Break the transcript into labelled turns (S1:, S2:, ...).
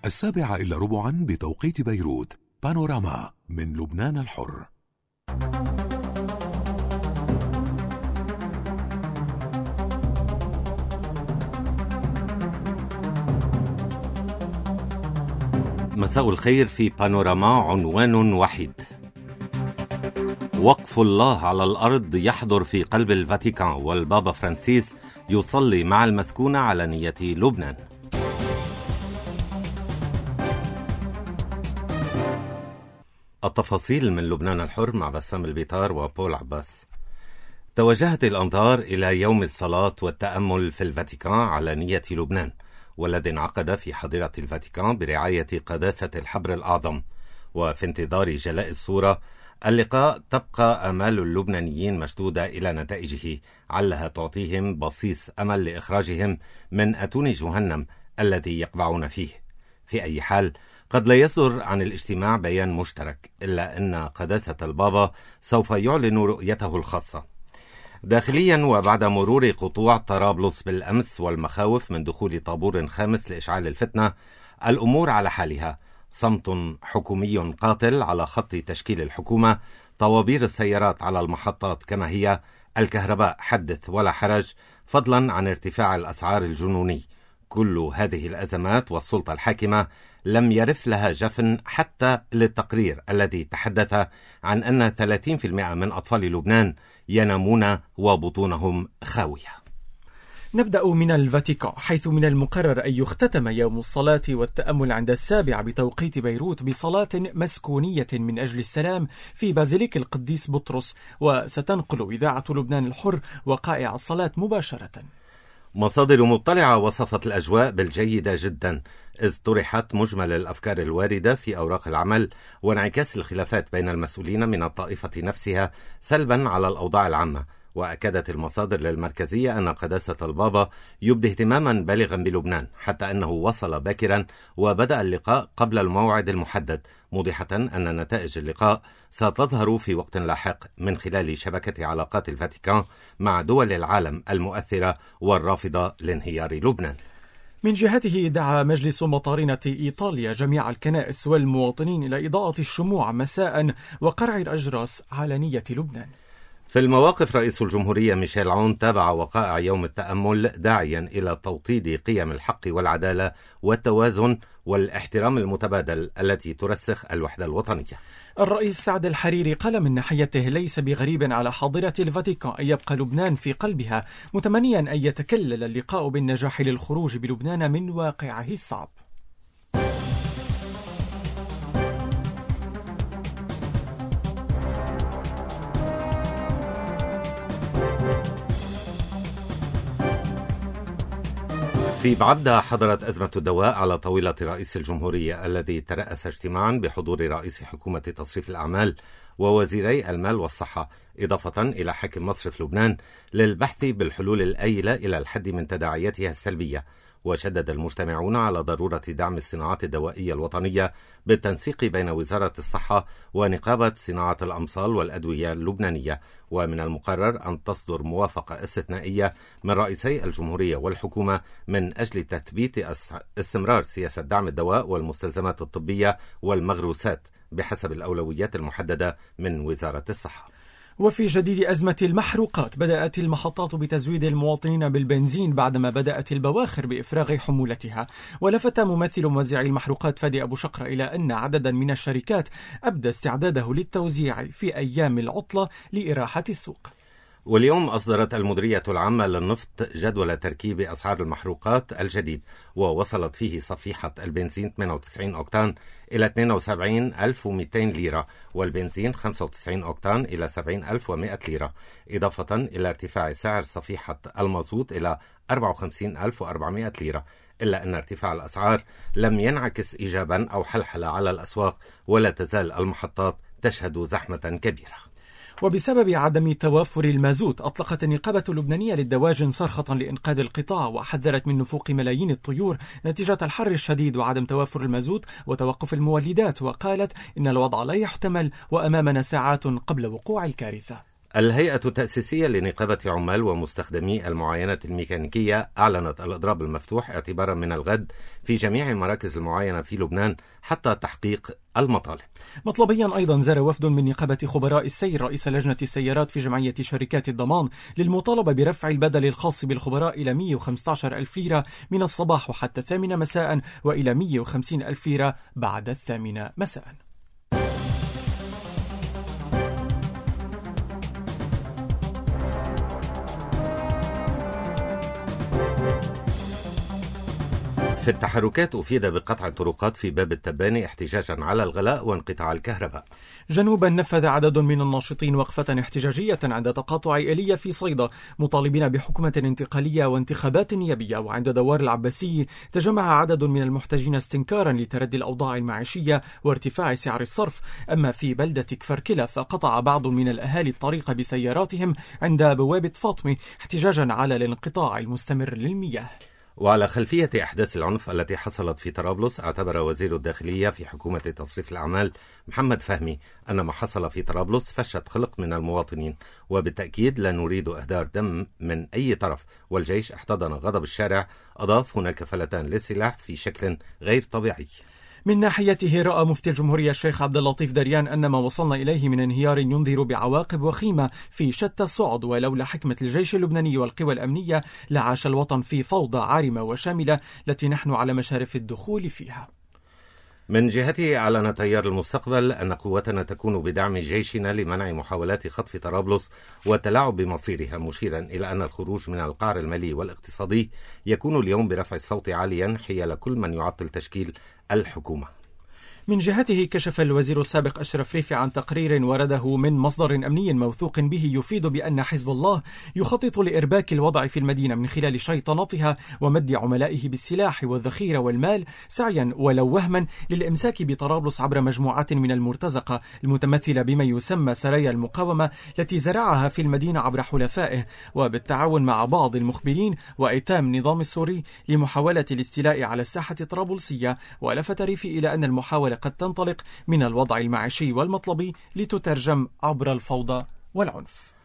S1: 7:15 بتوقيت بيروت. بانوراما من لبنان الحر.
S2: مساء الخير. في بانوراما عنوان وحيد: وقف الله على الأرض يحضر في قلب الفاتيكان، والبابا فرانسيس يصلي مع المسكونة على نية لبنان. التفاصيل من لبنان الحر مع بسام البيطار وبول عباس. توجهت الأنظار إلى يوم الصلاة والتأمل في الفاتيكان على نية لبنان، والذي انعقد في حظيرة الفاتيكان برعاية قداسة الحبر الأعظم. وفي انتظار جلاء الصورة اللقاء، تبقى آمال اللبنانيين مشدودة إلى نتائجه، علها تعطيهم بصيص أمل لإخراجهم من أتون جهنم الذي يقبعون فيه. في أي حال، قد لا يصدر عن الاجتماع بيان مشترك، إلا أن قداسة البابا سوف يعلن رؤيته الخاصة. داخليا، وبعد مرور قطوع طرابلس بالأمس والمخاوف من دخول طابور خامس لإشعال الفتنة، الأمور على حالها. صمت حكومي قاتل على خط تشكيل الحكومة، طوابير السيارات على المحطات كما هي، الكهرباء حدث ولا حرج، فضلا عن ارتفاع الأسعار الجنوني. كل هذه الأزمات والسلطة الحاكمة لم يرف لها جفن حتى للتقرير الذي تحدث عن أن 30% من أطفال لبنان ينامون وبطونهم خاوية.
S3: نبدأ من الفاتيكان، حيث من المقرر أن يختتم يوم الصلاة والتأمل عند 7 بتوقيت بيروت بصلاة مسكونية من أجل السلام في بازيليك القديس بطرس، وستنقل إذاعة لبنان الحر وقائع الصلاة مباشرة.
S2: مصادر مطلعة وصفت الأجواء بالجيدة جدا، إذ طرحت مجمل الأفكار الواردة في أوراق العمل وانعكاس الخلافات بين المسؤولين من الطائفة نفسها سلبا على الأوضاع العامة. وأكدت المصادر للمركزية أن قداسة البابا يبدي اهتماما بالغا بلبنان، حتى أنه وصل باكرا وبدأ اللقاء قبل الموعد المحدد، موضحة أن نتائج اللقاء ستظهر في وقت لاحق من خلال شبكة علاقات الفاتيكان مع دول العالم المؤثرة والرافضة لانهيار لبنان.
S3: من جهته، دعا مجلس مطارنة إيطاليا جميع الكنائس والمواطنين إلى إضاءة الشموع مساء وقرع الأجراس على نية لبنان.
S2: في المواقف، رئيس الجمهورية ميشيل عون تابع وقائع يوم التأمل، داعيا إلى توطيد قيم الحق والعدالة والتوازن والاحترام المتبادل التي ترسخ الوحدة الوطنية.
S3: الرئيس سعد الحريري قال من ناحيته: ليس بغريب على حاضرة الفاتيكان أن يبقى لبنان في قلبها، متمنيا أن يتكلل اللقاء بالنجاح للخروج بلبنان من واقعه الصعب.
S2: في بعبدة، حضرت أزمة الدواء على طاولة رئيس الجمهورية الذي ترأس اجتماعا بحضور رئيس حكومة تصريف الأعمال ووزيري المال والصحة، إضافة إلى حاكم مصرف لبنان، للبحث بالحلول الآيلة إلى الحد من تداعياتها السلبية. وشدد المجتمعون على ضرورة دعم الصناعات الدوائية الوطنية بالتنسيق بين وزارة الصحة ونقابة صناعة الأمصال والأدوية اللبنانية. ومن المقرر أن تصدر موافقة استثنائية من رئيسي الجمهورية والحكومة من أجل تثبيت استمرار سياسة دعم الدواء والمستلزمات الطبية والمغروسات بحسب الأولويات المحددة من وزارة الصحة.
S3: وفي جديد أزمة المحروقات، بدأت المحطات بتزويد المواطنين بالبنزين بعدما بدأت البواخر بإفراغ حمولتها. ولفت ممثل موزعي المحروقات فادي أبو شقرة إلى أن عددا من الشركات أبدى استعداده للتوزيع في أيام العطلة لإراحة السوق.
S2: واليوم أصدرت المديرية العامة للنفط جدول تركيب أسعار المحروقات الجديد، ووصلت فيه صفيحة البنزين 98 أوكتان إلى 72,200 ليرة، والبنزين 95 أوكتان إلى 70,100 ليرة، إضافة إلى ارتفاع سعر صفيحة المازوت إلى 54,400 ليرة. إلا أن ارتفاع الأسعار لم ينعكس إيجابا أو حلحلة على الأسواق، ولا تزال المحطات تشهد زحمة كبيرة.
S3: وبسبب عدم توافر المازوت، أطلقت النقابة اللبنانية للدواجن صرخة لإنقاذ القطاع، وحذرت من نفوق ملايين الطيور نتيجة الحر الشديد وعدم توافر المازوت وتوقف المولدات، وقالت إن الوضع لا يحتمل وأمامنا ساعات قبل وقوع الكارثة.
S2: الهيئة التأسيسية لنقابة عمال ومستخدمي المعاينة الميكانيكية أعلنت الإضراب المفتوح اعتبارا من الغد في جميع المراكز المعاينة في لبنان حتى تحقيق المطالب.
S3: مطلبيا أيضا زار وفد من نقابة خبراء السير رئيس لجنة السيارات في جمعية شركات الضمان للمطالبة برفع البدل الخاص بالخبراء إلى 115,000 ليرة من الصباح وحتى 8 مساء وإلى 150,000 ليرة بعد 8 مساء.
S2: في التحركات أفيد بقطع الطرقات في باب التباني احتجاجا على الغلاء وانقطاع الكهرباء.
S3: جنوبا نفذ عدد من الناشطين وقفة احتجاجية عند تقاطع إيليا في صيدا مطالبين بحكومة انتقالية وانتخابات نيابية. وعند دوار العباسي تجمع عدد من المحتجين استنكارا لتردي الأوضاع المعيشية وارتفاع سعر الصرف. أما في بلدة كفركلة فقطع بعض من الأهالي الطريق بسياراتهم عند بوابة فاطمة احتجاجا على الانقطاع المستمر للمياه.
S2: وعلى خلفية أحداث العنف التي حصلت في طرابلس، اعتبر وزير الداخلية في حكومة تصريف الأعمال محمد فهمي أن ما حصل في طرابلس فشة خلق من المواطنين، وبالتأكيد لا نريد إهدار دم من أي طرف، والجيش احتضن غضب الشارع. أضاف هناك فلتان للسلاح في شكل غير طبيعي.
S3: من ناحيته رأى مفتي الجمهورية الشيخ عبد اللطيف دريان أن ما وصلنا إليه من انهيار ينذر بعواقب وخيمة في شتى الصعد، ولولا حكمة الجيش اللبناني والقوى الأمنية لعاش الوطن في فوضى عارمة وشاملة التي نحن على مشارف الدخول فيها.
S2: من جهته أعلن تيار المستقبل أن قوتنا تكون بدعم جيشنا لمنع محاولات خطف طرابلس والتلاعب بمصيرها، مشيرا إلى أن الخروج من القعر المالي والاقتصادي يكون اليوم برفع الصوت عاليا حيال كل من يعطل تشكيل الحكومة.
S3: من جهته كشف الوزير السابق أشرف ريفي عن تقرير ورده من مصدر أمني موثوق به يفيد بأن حزب الله يخطط لإرباك الوضع في المدينة من خلال شيطنتها ومد عملائه بالسلاح والذخيرة والمال سعيا ولو وهما للإمساك بطرابلس عبر مجموعات من المرتزقة المتمثلة بما يسمى سرايا المقاومة التي زرعها في المدينة عبر حلفائه وبالتعاون مع بعض المخبرين وأيتام النظام السوري لمحاولة الاستيلاء على الساحة الطرابلسية. ولفت ريفي إلى أن المحاولة قد تنطلق من الوضع المعيشي والمطلبي لتترجم عبر الفوضى والعنف.